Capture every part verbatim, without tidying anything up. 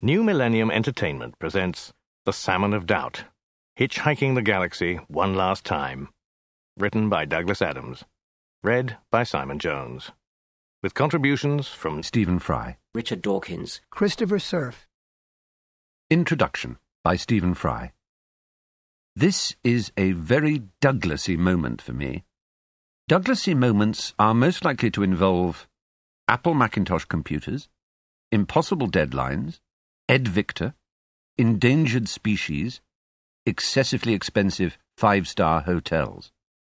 New Millennium Entertainment presents The Salmon of Doubt, Hitchhiking the Galaxy One Last Time. Written by Douglas Adams. Read by Simon Jones. With contributions from Stephen Fry, Richard Dawkins, Christopher Surf. Introduction by Stephen Fry. This is a very Douglasy moment for me. Douglasy moments are most likely to involve Apple Macintosh computers, impossible deadlines, Ed Victor, endangered species, excessively expensive five-star hotels.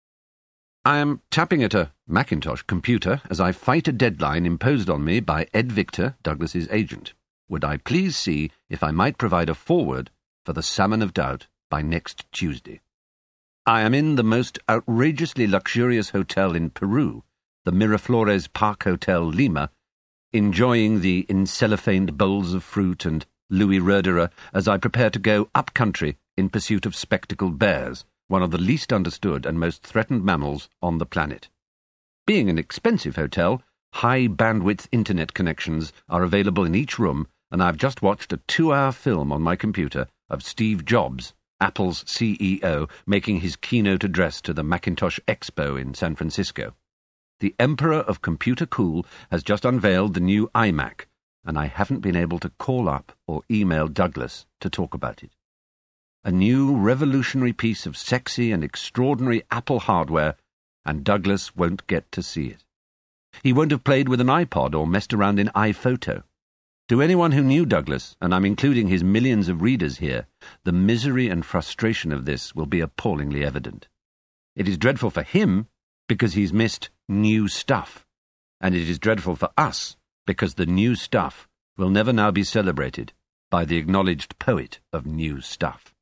I am tapping at a Macintosh computer as I fight a deadline imposed on me by Ed Victor, Douglas's agent. Would I please see if I might provide a foreword for The Salmon of Doubt by next Tuesday? I am in the most outrageously luxurious hotel in Peru, the Miraflores Park Hotel Lima, enjoying the encellophaned bowls of fruit and Louis Roederer as I prepare to go up-country in pursuit of spectacled bears, one of the least understood and most threatened mammals on the planet. Being an expensive hotel, high-bandwidth internet connections are available in each room, and I've just watched a two-hour film on my computer of Steve Jobs, Apple's C E O, making his keynote address to the Macintosh Expo in San Francisco. The Emperor of Computer Cool has just unveiled the new iMac, and I haven't been able to call up or email Douglas to talk about it. A new revolutionary piece of sexy and extraordinary Apple hardware, and Douglas won't get to see it. He won't have played with an iPod or messed around in iPhoto. To anyone who knew Douglas, and I'm including his millions of readers here, the misery and frustration of this will be appallingly evident. It is dreadful for him because he's missed new stuff, and it is dreadful for us because the new stuff will never now be celebrated by the acknowledged poet of new stuff.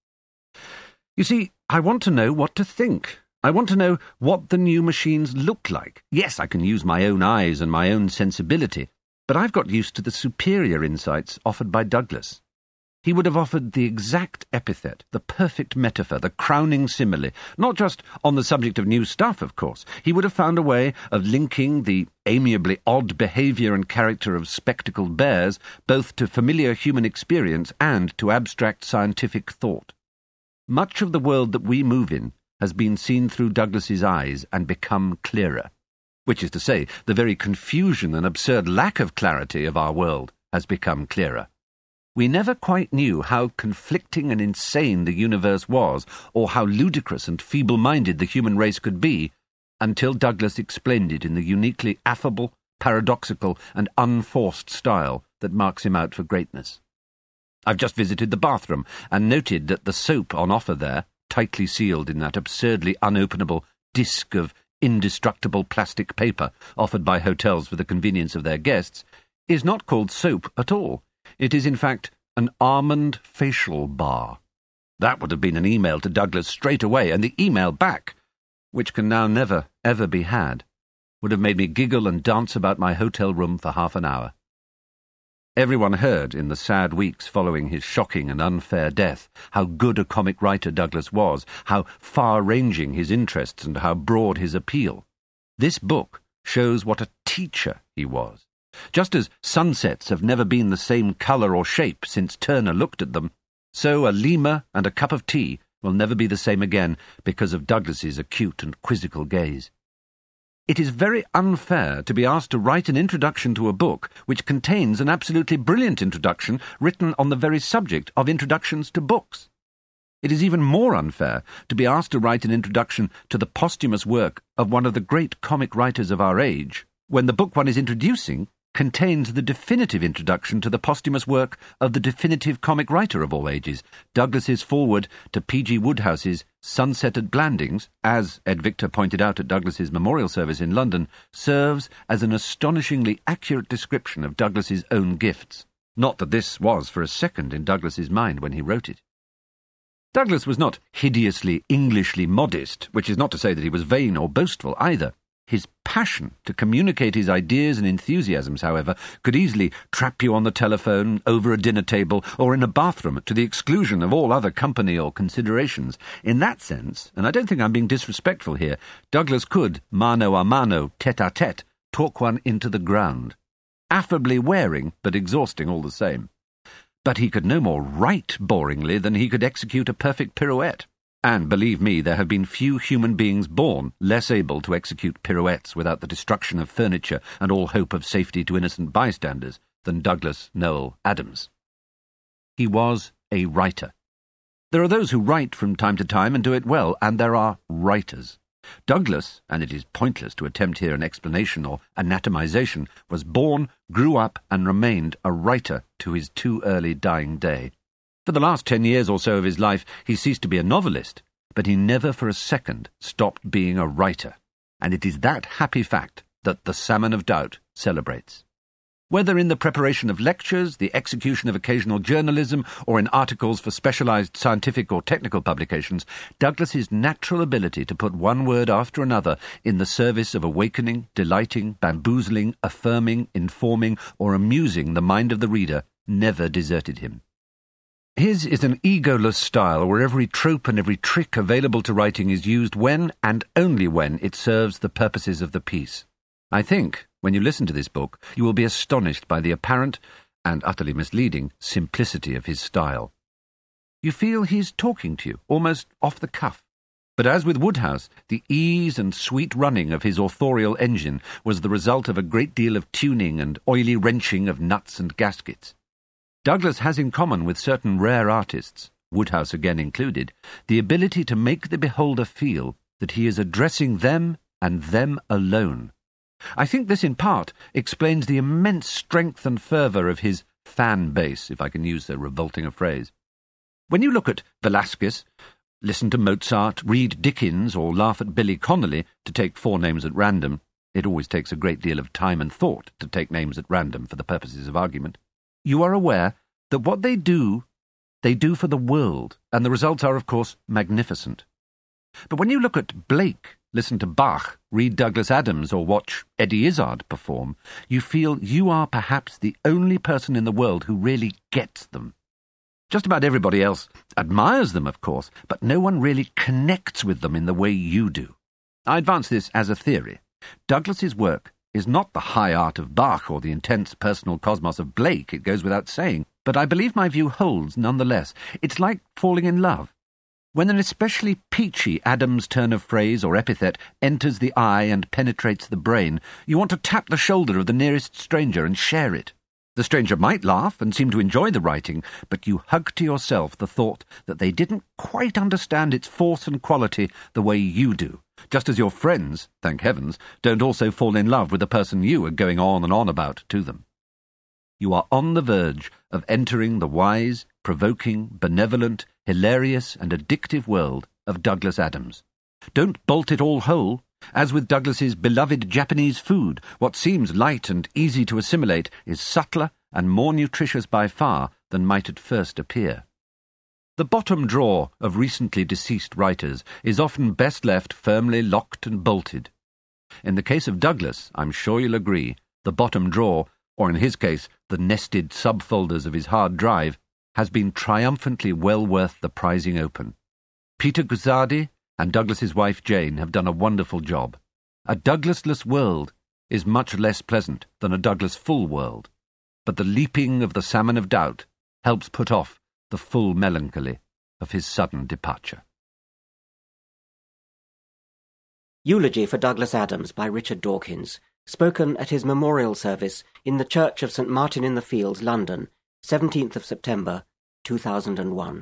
You see, I want to know what to think. I want to know what the new machines look like. Yes, I can use my own eyes and my own sensibility, but I've got used to the superior insights offered by Douglas. He would have offered the exact epithet, the perfect metaphor, the crowning simile, not just on the subject of new stuff, of course. He would have found a way of linking the amiably odd behaviour and character of spectacled bears both to familiar human experience and to abstract scientific thought. Much of the world that we move in has been seen through Douglas's eyes and become clearer, which is to say, the very confusion and absurd lack of clarity of our world has become clearer. We never quite knew how conflicting and insane the universe was, or how ludicrous and feeble-minded the human race could be, until Douglas explained it in the uniquely affable, paradoxical, and unforced style that marks him out for greatness. I've just visited the bathroom and noted that the soap on offer there, tightly sealed in that absurdly unopenable disc of indestructible plastic paper offered by hotels for the convenience of their guests, is not called soap at all. It is, in fact, an almond facial bar. That would have been an email to Douglas straight away, and the email back, which can now never, ever be had, would have made me giggle and dance about my hotel room for half an hour. Everyone heard in the sad weeks following his shocking and unfair death how good a comic writer Douglas was, how far-ranging his interests and how broad his appeal. This book shows what a teacher he was. Just as sunsets have never been the same colour or shape since Turner looked at them, so a Lima and a cup of tea will never be the same again because of Douglas's acute and quizzical gaze. It is very unfair to be asked to write an introduction to a book which contains an absolutely brilliant introduction written on the very subject of introductions to books. It is even more unfair to be asked to write an introduction to the posthumous work of one of the great comic writers of our age, when the book one is introducing contains the definitive introduction to the posthumous work of the definitive comic writer of all ages. Douglas's foreword to P G Woodhouse's Sunset at Blandings, as Ed Victor pointed out at Douglas's memorial service in London, serves as an astonishingly accurate description of Douglas's own gifts. Not that this was for a second in Douglas's mind when he wrote it. Douglas was not hideously Englishly modest, which is not to say that he was vain or boastful either. His passion to communicate his ideas and enthusiasms, however, could easily trap you on the telephone, over a dinner table, or in a bathroom to the exclusion of all other company or considerations. In that sense, and I don't think I'm being disrespectful here, Douglas could, mano a mano, tete-a-tete, talk one into the ground. Affably wearing, but exhausting all the same. But he could no more write boringly than he could execute a perfect pirouette. And believe me, there have been few human beings born less able to execute pirouettes without the destruction of furniture and all hope of safety to innocent bystanders than Douglas Noel Adams. He was a writer. There are those who write from time to time and do it well, and there are writers. Douglas, and it is pointless to attempt here an explanation or anatomization, was born, grew up, and remained a writer to his too early dying day. For the last ten years or so of his life, he ceased to be a novelist, but he never for a second stopped being a writer, and it is that happy fact that the Salmon of Doubt celebrates. Whether in the preparation of lectures, the execution of occasional journalism, or in articles for specialized scientific or technical publications, Douglas's natural ability to put one word after another in the service of awakening, delighting, bamboozling, affirming, informing, or amusing the mind of the reader never deserted him. His is an egoless style where every trope and every trick available to writing is used when, and only when, it serves the purposes of the piece. I think, when you listen to this book, you will be astonished by the apparent, and utterly misleading, simplicity of his style. You feel he's talking to you, almost off the cuff. But as with Woodhouse, the ease and sweet running of his authorial engine was the result of a great deal of tuning and oily wrenching of nuts and gaskets. Douglas has in common with certain rare artists, Woodhouse again included, the ability to make the beholder feel that he is addressing them and them alone. I think this in part explains the immense strength and fervour of his fan base, if I can use so revolting a phrase. When you look at Velasquez, listen to Mozart, read Dickens, or laugh at Billy Connolly, to take four names at random — it always takes a great deal of time and thought to take names at random for the purposes of argument — you are aware that what they do, they do for the world, and the results are, of course, magnificent. But when you look at Blake, listen to Bach, read Douglas Adams, or watch Eddie Izzard perform, you feel you are perhaps the only person in the world who really gets them. Just about everybody else admires them, of course, but no one really connects with them in the way you do. I advance this as a theory. Douglas's work is not the high art of Bach or the intense personal cosmos of Blake, it goes without saying, but I believe my view holds nonetheless. It's like falling in love. When an especially peachy Adams turn of phrase or epithet enters the eye and penetrates the brain, you want to tap the shoulder of the nearest stranger and share it. The stranger might laugh and seem to enjoy the writing, but you hug to yourself the thought that they didn't quite understand its force and quality the way you do, just as your friends, thank heavens, don't also fall in love with the person you are going on and on about to them. You are on the verge of entering the wise, provoking, benevolent, hilarious and addictive world of Douglas Adams. Don't bolt it all whole. As with Douglas's beloved Japanese food, what seems light and easy to assimilate is subtler and more nutritious by far than might at first appear. The bottom drawer of recently deceased writers is often best left firmly locked and bolted. In the case of Douglas, I'm sure you'll agree, the bottom drawer, or in his case, the nested subfolders of his hard drive, has been triumphantly well worth the prizing open. Peter Guzzardi and Douglas's wife Jane have done a wonderful job. A Douglasless world is much less pleasant than a Douglas-full world, but the leaping of the Salmon of Doubt helps put off the full melancholy of his sudden departure. Eulogy for Douglas Adams by Richard Dawkins, spoken at his memorial service in the Church of Saint Martin in the Fields, London, seventeenth of September, two thousand one.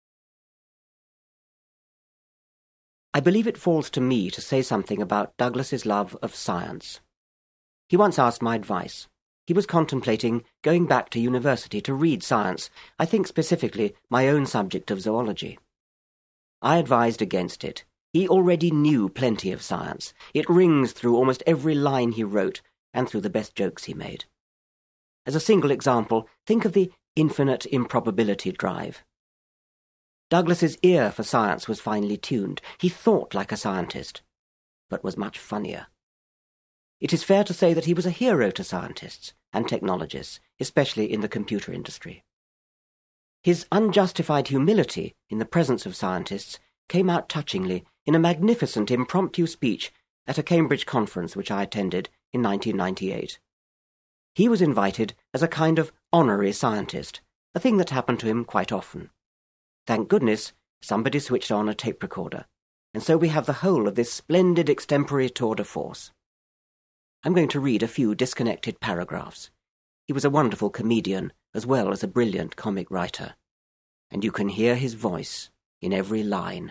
I believe it falls to me to say something about Douglas's love of science. He once asked my advice. He was contemplating going back to university to read science, I think specifically my own subject of zoology. I advised against it. He already knew plenty of science. It rings through almost every line he wrote and through the best jokes he made. As a single example, think of the infinite improbability drive. Douglas's ear for science was finely tuned. He thought like a scientist, but was much funnier. It is fair to say that he was a hero to scientists and technologists, especially in the computer industry. His unjustified humility in the presence of scientists came out touchingly in a magnificent impromptu speech at a Cambridge conference which I attended in nineteen ninety-eight. He was invited as a kind of honorary scientist, a thing that happened to him quite often. Thank goodness somebody switched on a tape recorder, and so we have the whole of this splendid extempore tour de force. I'm going to read a few disconnected paragraphs. He was a wonderful comedian as well as a brilliant comic writer, and you can hear his voice in every line.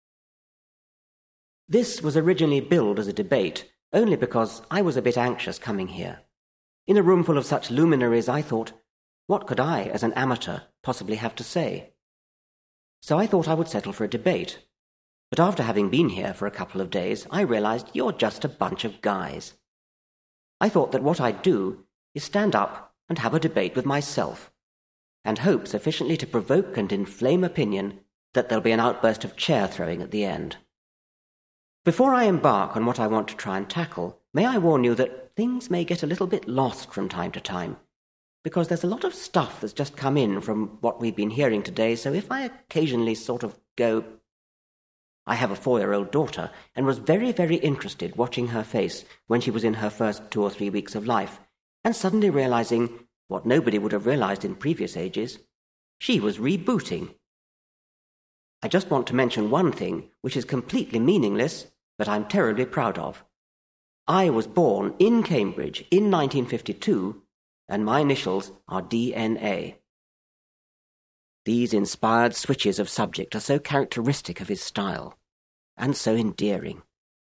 This was originally billed as a debate only because I was a bit anxious coming here. In a room full of such luminaries, I thought, what could I, as an amateur, possibly have to say? So I thought I would settle for a debate. But after having been here for a couple of days, I realized you're just a bunch of guys. I thought that what I'd do is stand up and have a debate with myself, and hope sufficiently to provoke and inflame opinion that there'll be an outburst of chair-throwing at the end. Before I embark on what I want to try and tackle, may I warn you that things may get a little bit lost from time to time, because there's a lot of stuff that's just come in from what we've been hearing today, so if I occasionally sort of go... I have a four-year-old daughter, and was very, very interested watching her face when she was in her first two or three weeks of life, and suddenly realizing what nobody would have realized in previous ages, she was rebooting. I just want to mention one thing, which is completely meaningless, but I'm terribly proud of. I was born in Cambridge in nineteen fifty-two, and my initials are D N A. These inspired switches of subject are so characteristic of his style, and so endearing.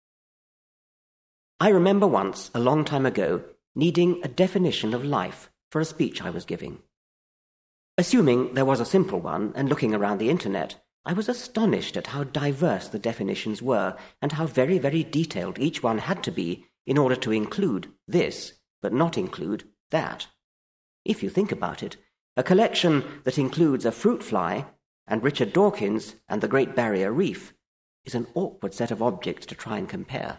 I remember once, a long time ago, needing a definition of life for a speech I was giving. Assuming there was a simple one, and looking around the internet, I was astonished at how diverse the definitions were, and how very, very detailed each one had to be in order to include this, but not include that. If you think about it, a collection that includes a fruit fly and Richard Dawkins and the Great Barrier Reef is an awkward set of objects to try and compare.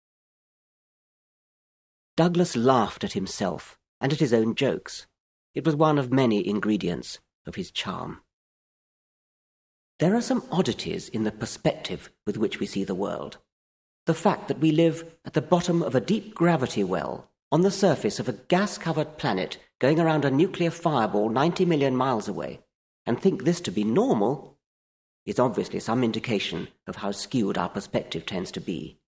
Douglas laughed at himself and at his own jokes. It was one of many ingredients of his charm. There are some oddities in the perspective with which we see the world. The fact that we live at the bottom of a deep gravity well, on the surface of a gas-covered planet going around a nuclear fireball ninety million miles away, and think this to be normal, is obviously some indication of how skewed our perspective tends to be.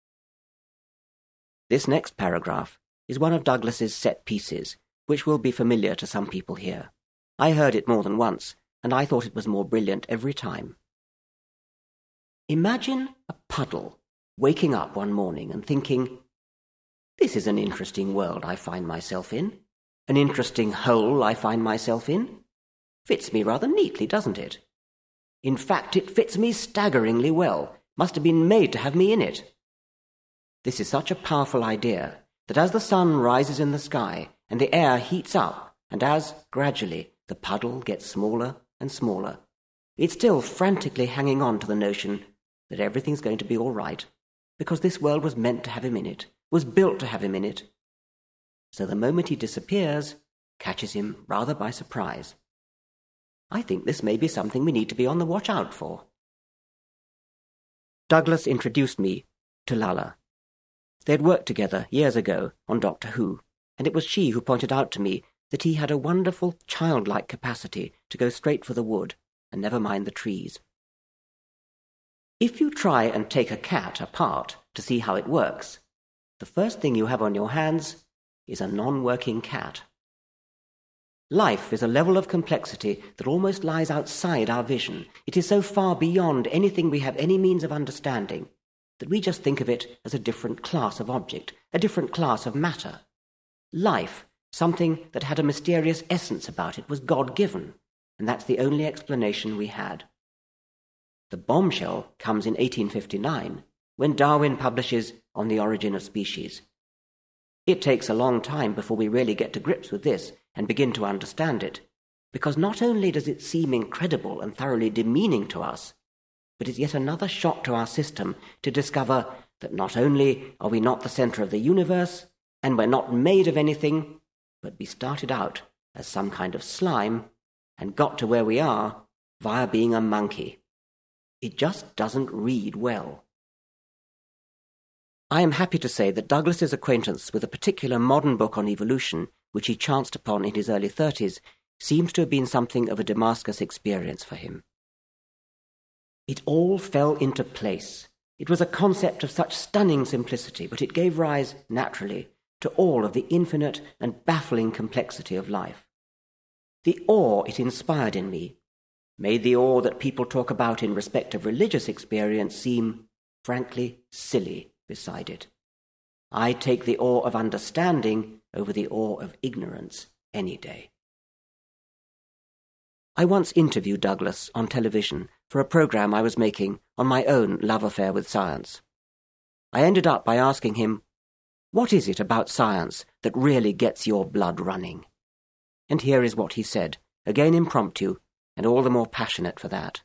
This next paragraph is one of Douglas's set pieces, which will be familiar to some people here. I heard it more than once, and I thought it was more brilliant every time. Imagine a puddle waking up one morning and thinking, this is an interesting world I find myself in, an interesting hole I find myself in. Fits me rather neatly, doesn't it? In fact, it fits me staggeringly well, must have been made to have me in it. This is such a powerful idea that as the sun rises in the sky and the air heats up, and as, gradually, the puddle gets smaller and smaller, it's still frantically hanging on to the notion that everything's going to be all right, because this world was meant to have him in it, was built to have him in it. So the moment he disappears, catches him rather by surprise. I think this may be something we need to be on the watch out for. Douglas introduced me to Lalla. They had worked together years ago on Doctor Who, and it was she who pointed out to me that he had a wonderful childlike capacity to go straight for the wood and never mind the trees. If you try and take a cat apart to see how it works, the first thing you have on your hands is a non-working cat. Life is a level of complexity that almost lies outside our vision. It is so far beyond anything we have any means of understanding that we just think of it as a different class of object, a different class of matter. Life, something that had a mysterious essence about it, was God-given, and that's the only explanation we had. The bombshell comes in eighteen fifty-nine, when Darwin publishes On the Origin of Species. It takes a long time before we really get to grips with this and begin to understand it, because not only does it seem incredible and thoroughly demeaning to us, but it's yet another shock to our system to discover that not only are we not the centre of the universe, and we're not made of anything, but we started out as some kind of slime and got to where we are via being a monkey. It just doesn't read well. I am happy to say that Douglas's acquaintance with a particular modern book on evolution, which he chanced upon in his early thirties, seems to have been something of a Damascus experience for him. It all fell into place. It was a concept of such stunning simplicity, but it gave rise, naturally, to all of the infinite and baffling complexity of life. The awe it inspired in me made the awe that people talk about in respect of religious experience seem, frankly, silly beside it. I take the awe of understanding over the awe of ignorance any day. I once interviewed Douglas on television for a program I was making on my own love affair with science. I ended up by asking him, "What is it about science that really gets your blood running?" And here is what he said, again impromptu, and all the more passionate for that.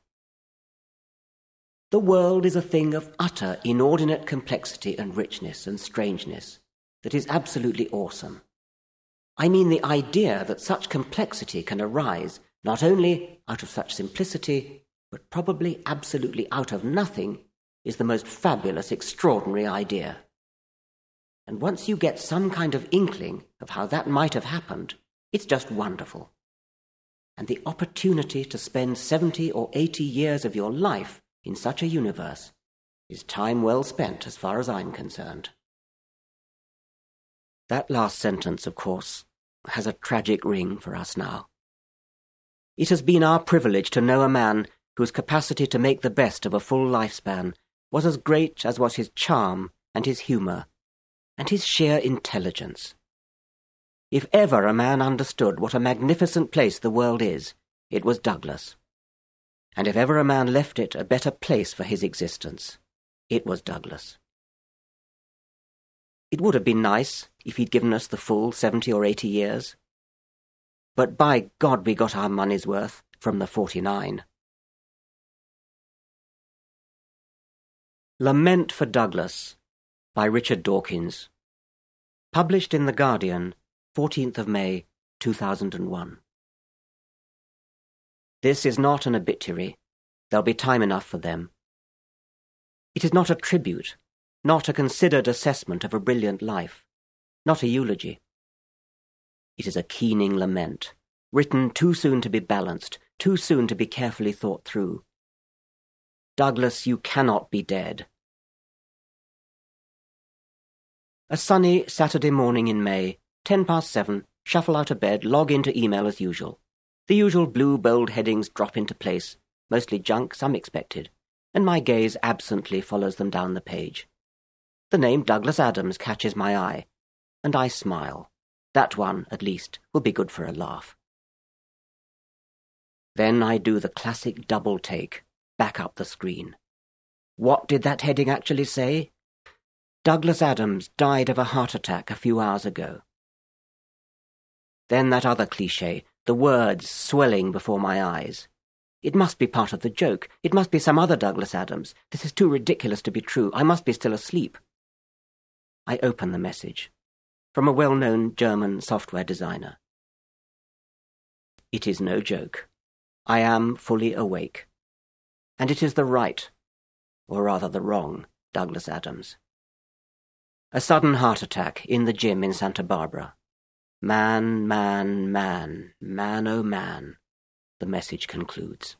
"The world is a thing of utter, inordinate complexity and richness and strangeness that is absolutely awesome. I mean the idea that such complexity can arise not only out of such simplicity, but probably absolutely out of nothing, is the most fabulous, extraordinary idea. And once you get some kind of inkling of how that might have happened, it's just wonderful. And the opportunity to spend seventy or eighty years of your life in such a universe is time well spent as far as I'm concerned." That last sentence, of course, has a tragic ring for us now. It has been our privilege to know a man whose capacity to make the best of a full lifespan was as great as was his charm and his humour and his sheer intelligence. If ever a man understood what a magnificent place the world is, it was Douglas. And if ever a man left it a better place for his existence, it was Douglas. It would have been nice if he'd given us the full seventy or eighty years. But by God we got our money's worth from the forty-nine. Lament for Douglas by Richard Dawkins. Published in The Guardian, fourteenth of May, two thousand one. This is not an obituary. There'll be time enough for them. It is not a tribute, not a considered assessment of a brilliant life, not a eulogy. It is a keening lament, written too soon to be balanced, too soon to be carefully thought through. Douglas, you cannot be dead. A sunny Saturday morning in May, ten past seven, shuffle out of bed, log into email as usual. The usual blue bold headings drop into place, mostly junk, some expected, and my gaze absently follows them down the page. The name Douglas Adams catches my eye, and I smile. That one, at least, will be good for a laugh. Then I do the classic double take, back up the screen. What did that heading actually say? Douglas Adams died of a heart attack a few hours ago. Then that other cliché, the words swelling before my eyes. It must be part of the joke. It must be some other Douglas Adams. This is too ridiculous to be true. I must be still asleep. I open the message. From a well-known German software designer. It is no joke. I am fully awake. And it is the right, or rather the wrong, Douglas Adams. A sudden heart attack in the gym in Santa Barbara. Man, man, man, man, oh man, the message concludes.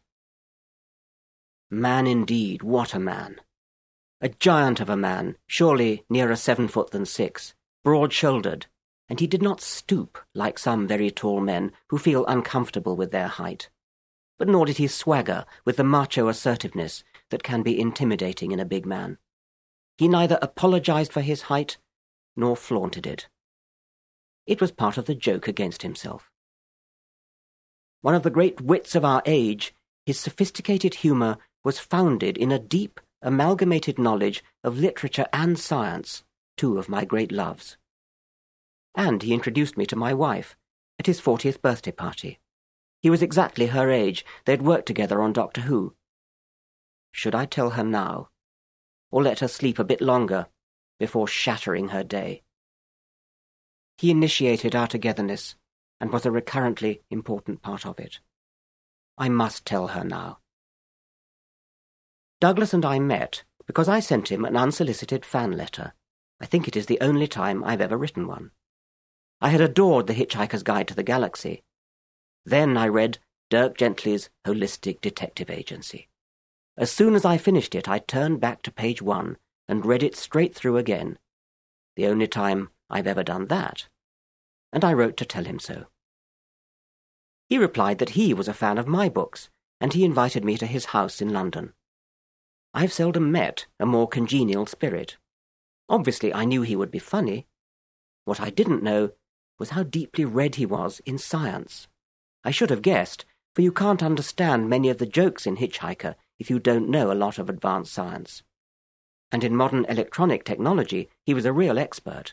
Man indeed, what a man. A giant of a man, surely nearer seven foot than six, broad-shouldered, and he did not stoop like some very tall men who feel uncomfortable with their height. But nor did he swagger with the macho assertiveness that can be intimidating in a big man. He neither apologized for his height nor flaunted it. It was part of the joke against himself. One of the great wits of our age, his sophisticated humour was founded in a deep, amalgamated knowledge of literature and science, two of my great loves. And he introduced me to my wife at his fortieth birthday party. He was exactly her age. They'd worked together on Doctor Who. Should I tell her now, or let her sleep a bit longer before shattering her day? He initiated our togetherness and was a recurrently important part of it. I must tell her now. Douglas and I met because I sent him an unsolicited fan letter. I think it is the only time I've ever written one. I had adored The Hitchhiker's Guide to the Galaxy, Then I read Dirk Gently's Holistic Detective Agency. As soon as I finished it, I turned back to page one and read it straight through again, the only time I've ever done that, and I wrote to tell him so. He replied that he was a fan of my books, and he invited me to his house in London. I've seldom met a more congenial spirit. Obviously, I knew he would be funny. What I didn't know was how deeply read he was in science. I should have guessed, for you can't understand many of the jokes in Hitchhiker if you don't know a lot of advanced science. And in modern electronic technology, he was a real expert.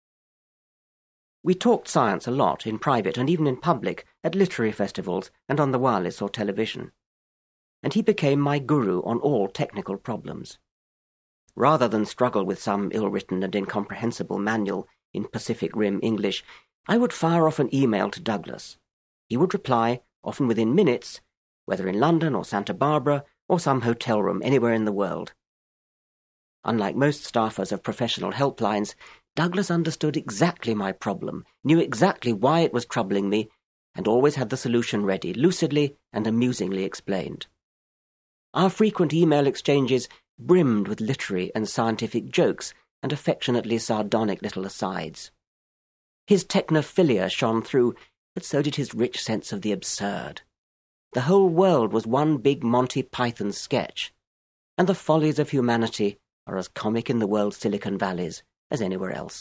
We talked science a lot, in private and even in public, at literary festivals and on the wireless or television. And he became my guru on all technical problems. Rather than struggle with some ill-written and incomprehensible manual in Pacific Rim English, I would fire off an email to Douglas. He would reply, often within minutes, whether in London or Santa Barbara or some hotel room anywhere in the world. Unlike most staffers of professional helplines, Douglas understood exactly my problem, knew exactly why it was troubling me, and always had the solution ready, lucidly and amusingly explained. Our frequent email exchanges brimmed with literary and scientific jokes and affectionately sardonic little asides. His technophilia shone through, but so did his rich sense of the absurd. The whole world was one big Monty Python sketch, and the follies of humanity are as comic in the world's Silicon Valleys as anywhere else.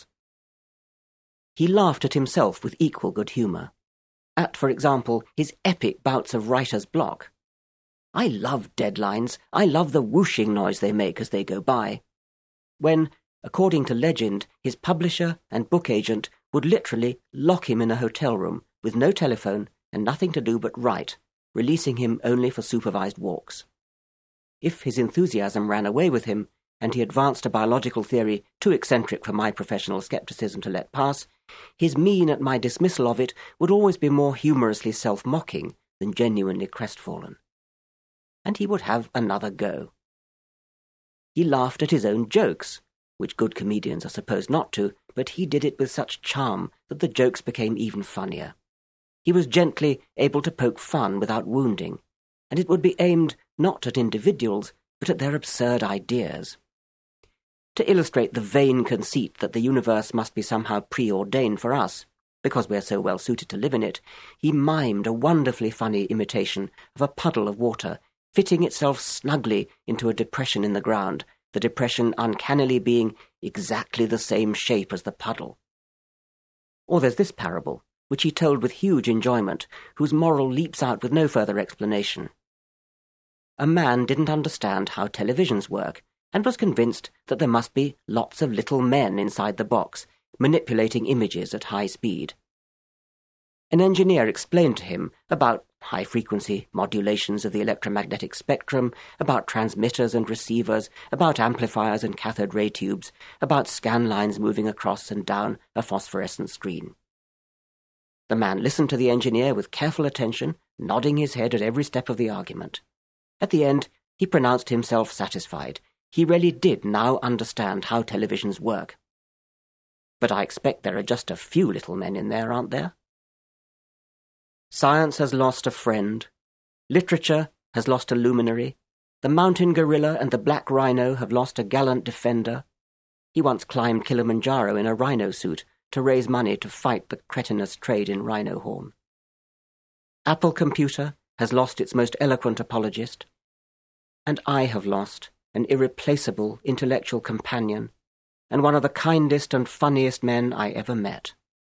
He laughed at himself with equal good humour. At, for example, his epic bouts of writer's block. I love deadlines. I love the whooshing noise they make as they go by. When, according to legend, his publisher and book agent would literally lock him in a hotel room with no telephone and nothing to do but write, releasing him only for supervised walks. If his enthusiasm ran away with him, and he advanced a biological theory too eccentric for my professional scepticism to let pass, his mien at my dismissal of it would always be more humorously self-mocking than genuinely crestfallen. And he would have another go. He laughed at his own jokes, which good comedians are supposed not to, but he did it with such charm that the jokes became even funnier. He was gently able to poke fun without wounding, and it would be aimed not at individuals, but at their absurd ideas. To illustrate the vain conceit that the universe must be somehow preordained for us, because we are so well suited to live in it, he mimed a wonderfully funny imitation of a puddle of water fitting itself snugly into a depression in the ground, the depression uncannily being exactly the same shape as the puddle. Or there's this parable, which he told with huge enjoyment, whose moral leaps out with no further explanation. A man didn't understand how televisions work, and was convinced that there must be lots of little men inside the box, manipulating images at high speed. An engineer explained to him about high-frequency modulations of the electromagnetic spectrum, about transmitters and receivers, about amplifiers and cathode ray tubes, about scan lines moving across and down a phosphorescent screen. The man listened to the engineer with careful attention, nodding his head at every step of the argument. At the end, he pronounced himself satisfied. He really did now understand how televisions work. But I expect there are just a few little men in there, aren't there? Science has lost a friend. Literature has lost a luminary. The mountain gorilla and the black rhino have lost a gallant defender. He once climbed Kilimanjaro in a rhino suit to raise money to fight the cretinous trade in rhino horn. Apple Computer has lost its most eloquent apologist. And I have lost an irreplaceable intellectual companion, and one of the kindest and funniest men I ever met.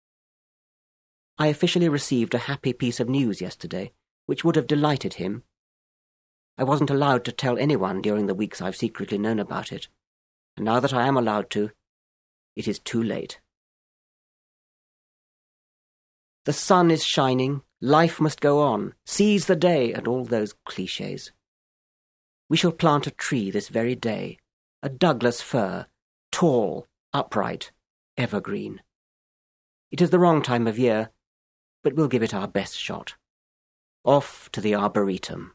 I officially received a happy piece of news yesterday, which would have delighted him. I wasn't allowed to tell anyone during the weeks I've secretly known about it, and now that I am allowed to, it is too late. The sun is shining, life must go on, seize the day, and all those clichés. We shall plant a tree this very day, a Douglas fir, tall, upright, evergreen. It is the wrong time of year, but we'll give it our best shot. Off to the Arboretum.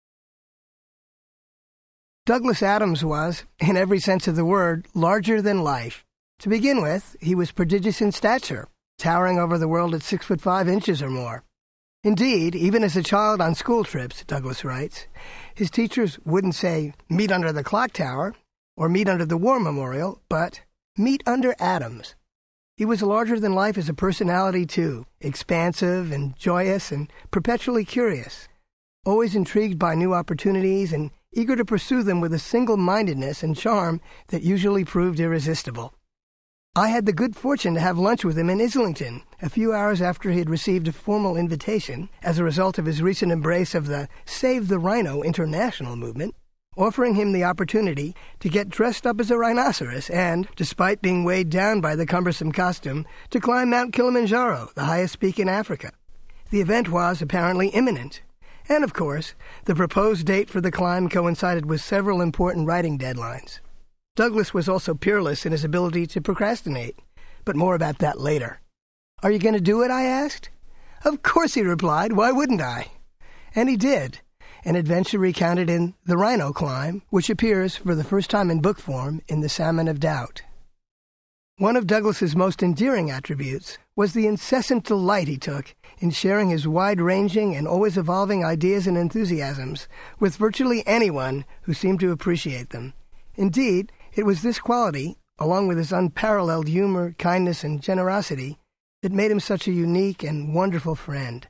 Douglas Adams was, in every sense of the word, larger than life. To begin with, he was prodigious in stature, towering over the world at six foot five inches or more. Indeed, even as a child on school trips, Douglas writes, his teachers wouldn't say, meet under the clock tower, or meet under the war memorial, but meet under Adams. He was larger than life as a personality, too, expansive and joyous and perpetually curious, always intrigued by new opportunities and eager to pursue them with a single-mindedness and charm that usually proved irresistible. I had the good fortune to have lunch with him in Islington a few hours after he had received a formal invitation as a result of his recent embrace of the Save the Rhino International movement, offering him the opportunity to get dressed up as a rhinoceros and, despite being weighed down by the cumbersome costume, to climb Mount Kilimanjaro, the highest peak in Africa. The event was apparently imminent, and, of course, the proposed date for the climb coincided with several important writing deadlines. Douglas was also peerless in his ability to procrastinate, but more about that later. "Are you going to do it?" I asked. "Of course," he replied. "Why wouldn't I?" And he did. An adventure recounted in The Rhino Climb, which appears for the first time in book form in The Salmon of Doubt. One of Douglas's most endearing attributes was the incessant delight he took in sharing his wide-ranging and always evolving ideas and enthusiasms with virtually anyone who seemed to appreciate them. Indeed, it was this quality, along with his unparalleled humor, kindness, and generosity, that made him such a unique and wonderful friend.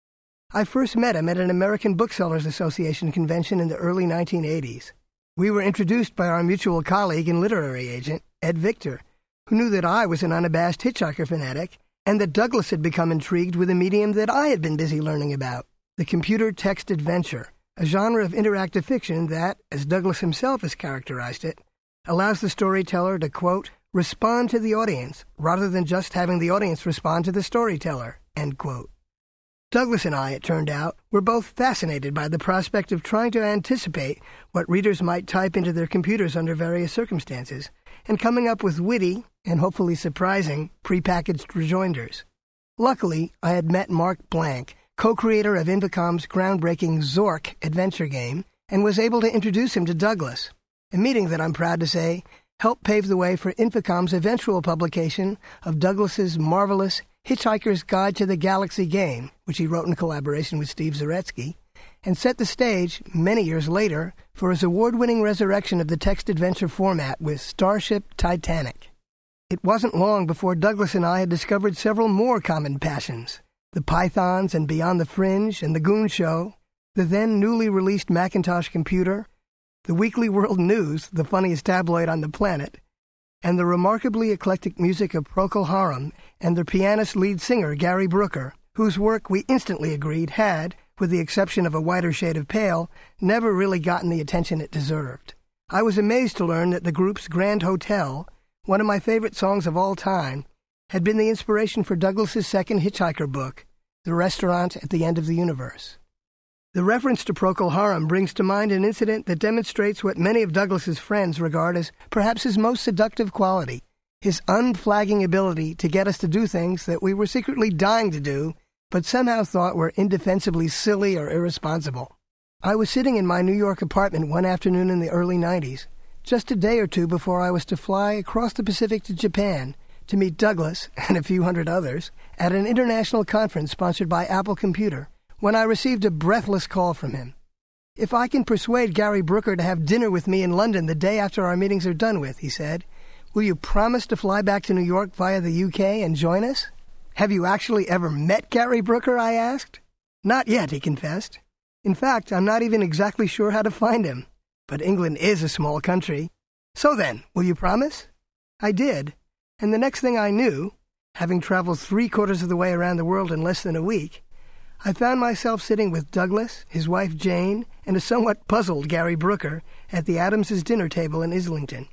I first met him at an American Booksellers Association convention in the early nineteen eighties. We were introduced by our mutual colleague and literary agent, Ed Victor, who knew that I was an unabashed hitchhiker fanatic and that Douglas had become intrigued with a medium that I had been busy learning about, the computer text adventure, a genre of interactive fiction that, as Douglas himself has characterized it, allows the storyteller to, quote, respond to the audience rather than just having the audience respond to the storyteller, end quote. Douglas and I, it turned out, were both fascinated by the prospect of trying to anticipate what readers might type into their computers under various circumstances, and coming up with witty, and hopefully surprising, prepackaged rejoinders. Luckily, I had met Mark Blank, co-creator of Infocom's groundbreaking Zork adventure game, and was able to introduce him to Douglas, a meeting that I'm proud to say helped pave the way for Infocom's eventual publication of Douglas's marvelous Hitchhiker's Guide to the Galaxy game, which he wrote in collaboration with Steve Zaretsky, and set the stage, many years later, for his award-winning resurrection of the text-adventure format with Starship Titanic. It wasn't long before Douglas and I had discovered several more common passions: the Pythons and Beyond the Fringe and the Goon Show, the then newly released Macintosh computer, the Weekly World News, the funniest tabloid on the planet, and the remarkably eclectic music of Procol Harum and their pianist lead singer Gary Brooker, whose work we instantly agreed had, with the exception of A Whiter Shade of Pale, never really gotten the attention it deserved. I was amazed to learn that the group's Grand Hotel, one of my favorite songs of all time, had been the inspiration for Douglas's second Hitchhiker book, The Restaurant at the End of the Universe. The reference to Procol Harum brings to mind an incident that demonstrates what many of Douglas's friends regard as perhaps his most seductive quality, his unflagging ability to get us to do things that we were secretly dying to do, but somehow thought were indefensibly silly or irresponsible. I was sitting in my New York apartment one afternoon in the early nineties, just a day or two before I was to fly across the Pacific to Japan to meet Douglas and a few hundred others at an international conference sponsored by Apple Computer, when I received a breathless call from him. "If I can persuade Gary Brooker to have dinner with me in London the day after our meetings are done with," he said, "will you promise to fly back to New York via the U K and join us?" "Have you actually ever met Gary Brooker?" I asked. "Not yet," he confessed. "In fact, I'm not even exactly sure how to find him. But England is a small country. So then, will you promise?" I did, and the next thing I knew, having traveled three-quarters of the way around the world in less than a week, I found myself sitting with Douglas, his wife Jane, and a somewhat puzzled Gary Brooker at the Adamses' dinner table in Islington.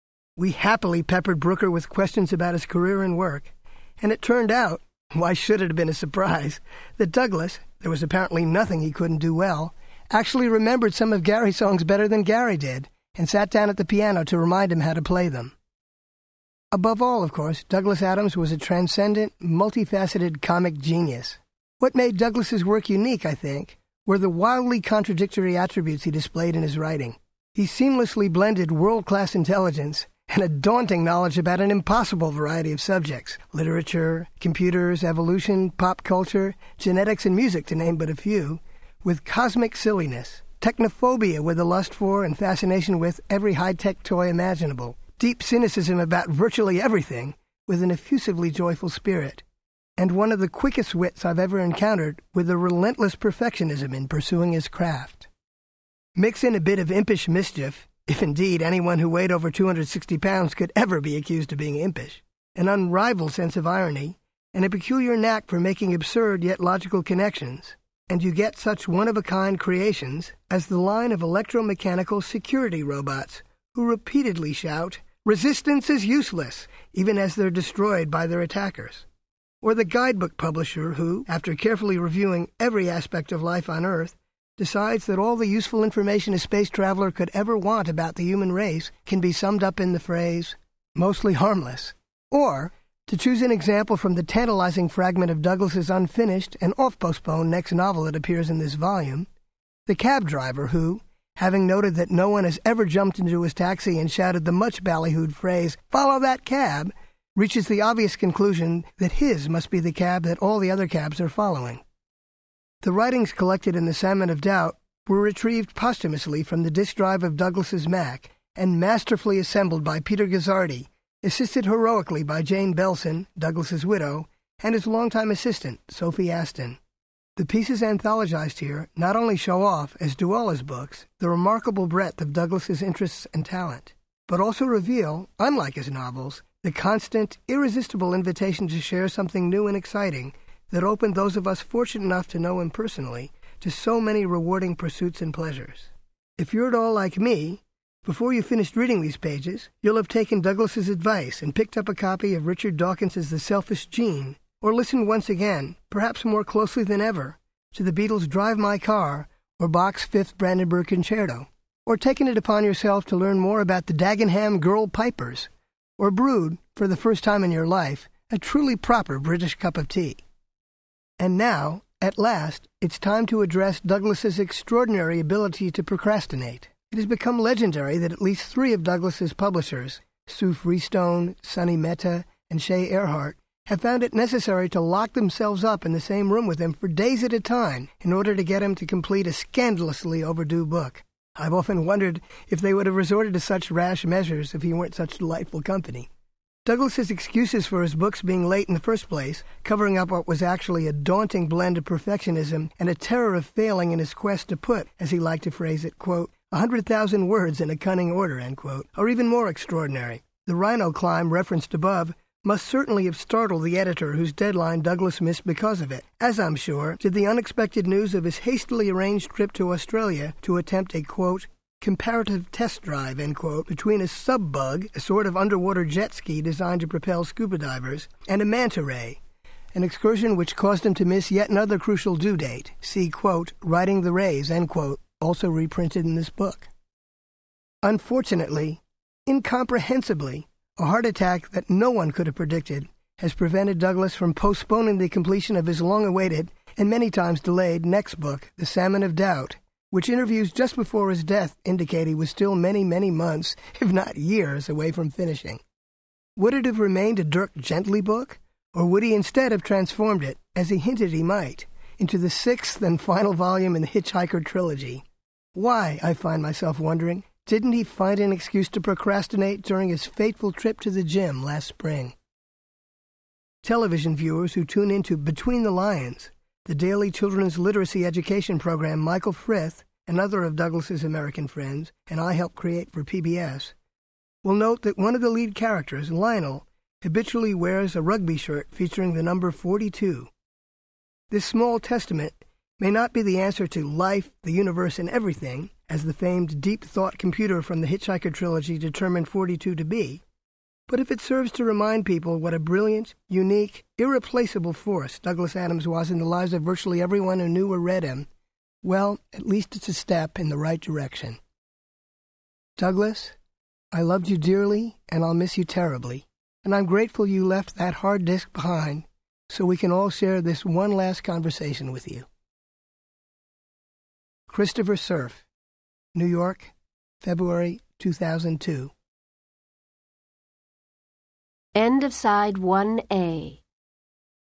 We happily peppered Brooker with questions about his career and work, and it turned out, why should it have been a surprise, that Douglas, there was apparently nothing he couldn't do well, actually remembered some of Gary's songs better than Gary did, and sat down at the piano to remind him how to play them. Above all, of course, Douglas Adams was a transcendent, multifaceted comic genius. What made Douglas's work unique, I think, were the wildly contradictory attributes he displayed in his writing. He seamlessly blended world-class intelligence and a daunting knowledge about an impossible variety of subjects: literature, computers, evolution, pop culture, genetics, and music, to name but a few, with cosmic silliness, technophobia with a lust for and fascination with every high-tech toy imaginable, deep cynicism about virtually everything with an effusively joyful spirit, and one of the quickest wits I've ever encountered with a relentless perfectionism in pursuing his craft. Mix in a bit of impish mischief, if indeed anyone who weighed over two hundred sixty pounds could ever be accused of being impish, an unrivaled sense of irony, and a peculiar knack for making absurd yet logical connections, and you get such one-of-a-kind creations as the line of electromechanical security robots who repeatedly shout, "Resistance is useless," even as they're destroyed by their attackers. Or the guidebook publisher who, after carefully reviewing every aspect of life on Earth, decides that all the useful information a space traveler could ever want about the human race can be summed up in the phrase, "mostly harmless." Or, to choose an example from the tantalizing fragment of Douglas's unfinished and oft-postponed next novel that appears in this volume, the cab driver who, having noted that no one has ever jumped into his taxi and shouted the much-ballyhooed phrase, "Follow that cab," reaches the obvious conclusion that his must be the cab that all the other cabs are following. The writings collected in The Salmon of Doubt were retrieved posthumously from the disk drive of Douglas's Mac and masterfully assembled by Peter Gazzardi, assisted heroically by Jane Belson, Douglas's widow, and his longtime assistant, Sophie Aston. The pieces anthologized here not only show off, as do all his books, the remarkable breadth of Douglas's interests and talent, but also reveal, unlike his novels, the constant, irresistible invitation to share something new and exciting that opened those of us fortunate enough to know him personally to so many rewarding pursuits and pleasures. If you're at all like me, before you finished reading these pages, you'll have taken Douglas's advice and picked up a copy of Richard Dawkins's The Selfish Gene, or listened once again, perhaps more closely than ever, to the Beatles' Drive My Car or Bach's Fifth Brandenburg Concerto, or taken it upon yourself to learn more about the Dagenham Girl Pipers, or brewed, for the first time in your life, a truly proper British cup of tea. And now, at last, it's time to address Douglas's extraordinary ability to procrastinate. It has become legendary that at least three of Douglas's publishers, Sue Freestone, Sonny Mehta, and Shea Earhart, have found it necessary to lock themselves up in the same room with him for days at a time in order to get him to complete a scandalously overdue book. I've often wondered if they would have resorted to such rash measures if he weren't such delightful company. Douglas's excuses for his books being late in the first place, covering up what was actually a daunting blend of perfectionism and a terror of failing in his quest to put, as he liked to phrase it, quote, a hundred thousand words in a cunning order, end quote, are even more extraordinary. The rhino climb referenced above must certainly have startled the editor whose deadline Douglas missed because of it, as I'm sure did the unexpected news of his hastily arranged trip to Australia to attempt a, quote, comparative test drive, end quote, between a sub-bug, a sort of underwater jet ski designed to propel scuba divers, and a manta ray, an excursion which caused him to miss yet another crucial due date. See, quote, Riding the Rays, end quote, also reprinted in this book. Unfortunately, incomprehensibly, a heart attack that no one could have predicted has prevented Douglas from postponing the completion of his long-awaited and many times delayed next book, The Salmon of Doubt, which interviews just before his death indicate he was still many, many months, if not years, away from finishing. Would it have remained a Dirk Gently book, or would he instead have transformed it, as he hinted he might, into the sixth and final volume in the Hitchhiker trilogy? Why, I find myself wondering, didn't he find an excuse to procrastinate during his fateful trip to the gym last spring? Television viewers who tune into Between the Lions, the daily children's literacy education program Michael Frith, another of Douglas's American friends, and I helped create for P B S, will note that one of the lead characters, Lionel, habitually wears a rugby shirt featuring the number forty-two. This small testament may not be the answer to life, the universe, and everything, as the famed deep-thought computer from the Hitchhiker trilogy determined forty-two to be, but if it serves to remind people what a brilliant, unique, irreplaceable force Douglas Adams was in the lives of virtually everyone who knew or read him, well, at least it's a step in the right direction. Douglas, I loved you dearly, and I'll miss you terribly, and I'm grateful you left that hard disk behind so we can all share this one last conversation with you. Christopher Cerf, New York, February two thousand two. End of side one A.